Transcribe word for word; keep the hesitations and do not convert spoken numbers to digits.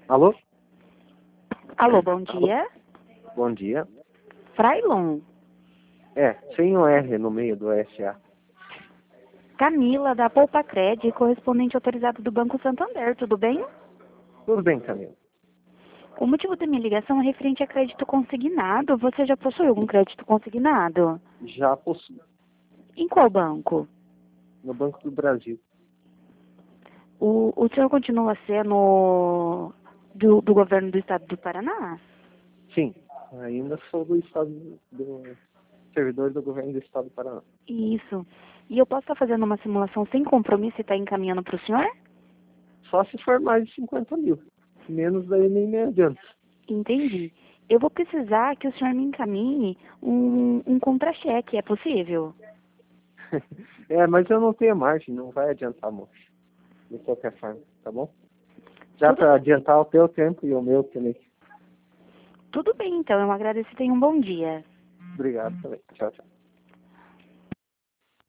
Alô? Alô, bom dia. Bom dia. Frailon. É, sem o R no meio do S A. Camila, da Poupa Cred, correspondente autorizado do Banco Santander, tudo bem? Tudo bem, Camila. O motivo da minha ligação é referente a crédito consignado. Você já possui algum crédito consignado? Já possuo. Em qual banco? No Banco do Brasil. O, o senhor continua sendo do, do governo do estado do Paraná? Sim, ainda sou do estado do servidor do governo do estado do Paraná. Isso. E eu posso estar fazendo uma simulação sem compromisso e estar encaminhando para o senhor? Só se for mais de cinquenta mil. Menos daí nem me adianta. Entendi. Eu vou precisar que o senhor me encaminhe um, um contra-cheque, é possível? É, mas eu não tenho margem, não vai adiantar, moço. De qualquer forma, tá bom? Já Tudo, para adiantar o teu tempo e o meu também. tudo bem, então. Eu agradeço e tenha um bom dia. Obrigado também. Tchau, tchau.